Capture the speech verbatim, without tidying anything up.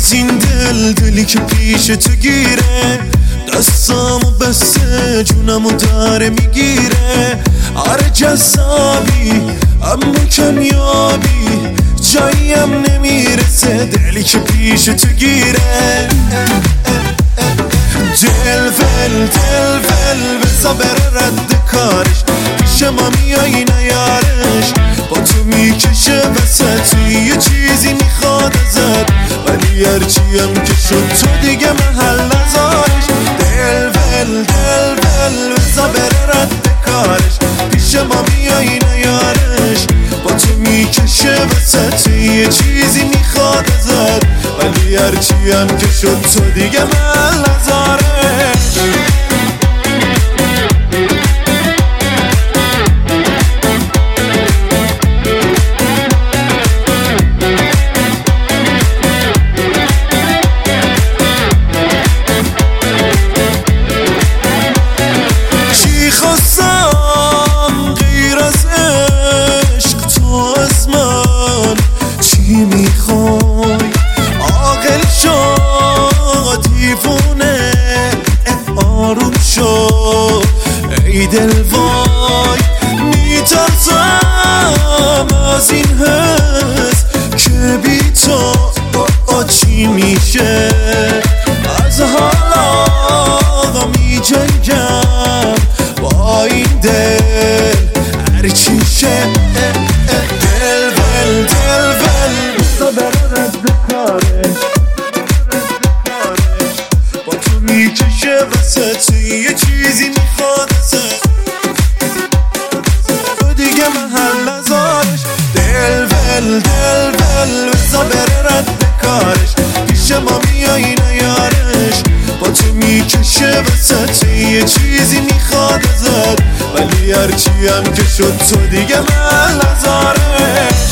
از این دل دلی که پیش تو گیره، دستامو بسته جونمو داره میگیره. آره جذابی اما کمیابی، جاییم نمیرسه دلی که پیش تو گیره. دل ول دل ول بزا بره رد کارش، پیش ما میایی نیارش، با تو میکشه وسط یه چیزی میخواد ازت، ولی هرچیم که شد تو دیگه محل نذارش. دل ول دل ول بزا بره رد کارش، پیش ما میایی نیارش، با تو میکشه وسط یه چیزی میخواد ازت، ولی هرچیم که شد تو دیگه محل نذارش. ای دل وای میترسم از این حس که بی تو چی میشه، از حالا میجنگم با این دل هرچی شه. دل ول دل ول بزا بره رد کارش، با تو میکشه وسط یه چیزی میخواد ازت، تو دیگه محل نذارش. دل ول دل ول بزا بره رد کارش، پیش ما میایی نیارش، با تو میکشه وسط یه چیزی میخواد ازت، ولی هرچی هم که شد تو دیگه محل نذارش.